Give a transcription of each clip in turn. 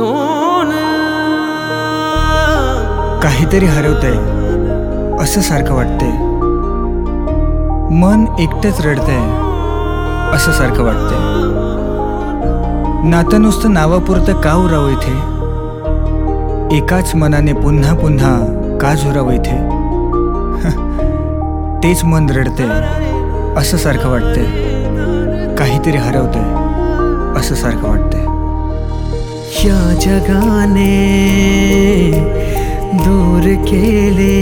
पासून काहीतरी हरवतंय असं सारखं वाटतंय. मन एकटंच रडतंय असं सारखं वाटतंय. नातं नुसतं नावापुरतं का उरावं इथे? एकाच मनाने पुन्हा पुन्हा का झुरावं इथे? तेच मन रडतंय असं सारखं वाटतंय. काहीतरी हरवतंय असं सारखं वाटतंय. या जगाने दूर केले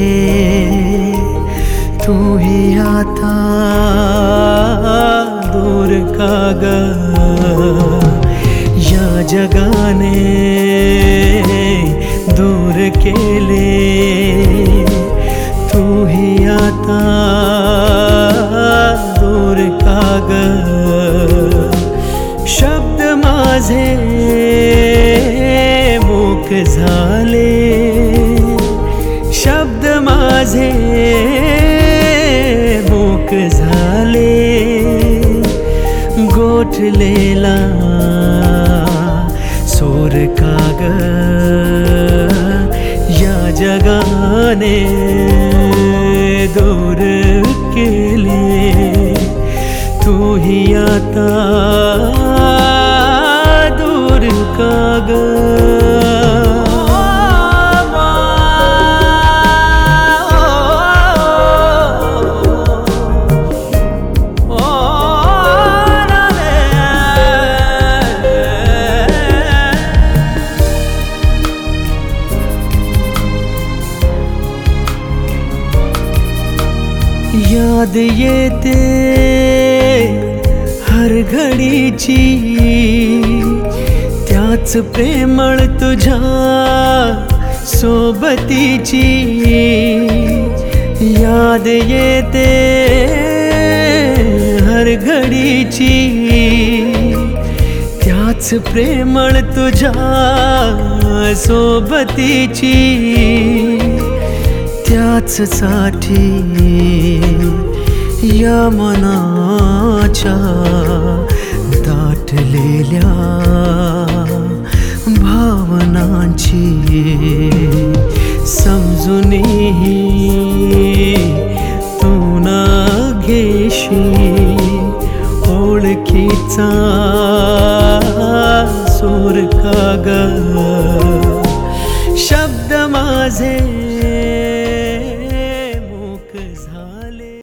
तूही आता दूर का ग. या जगाने दूर केले तूही आता दूर का ग. शब्द माझे मूक झाले, शब्द माझे मूक झाले. गोठलेला सोर का ग. या जगाने दूर केले तूही आता दूर का ग. याद येते हर घडीची त्याच प्रेमळ तुझ्या सोबतीची. याद येते हर घडीची त्याच प्रेमळ तुझ्या सोबतीची. त्याच साठी या मनाच्या दाटलेल्या भावनांची समजूनही तू ना घेशी. ओळखीचा सूर का ग. शब्द माझे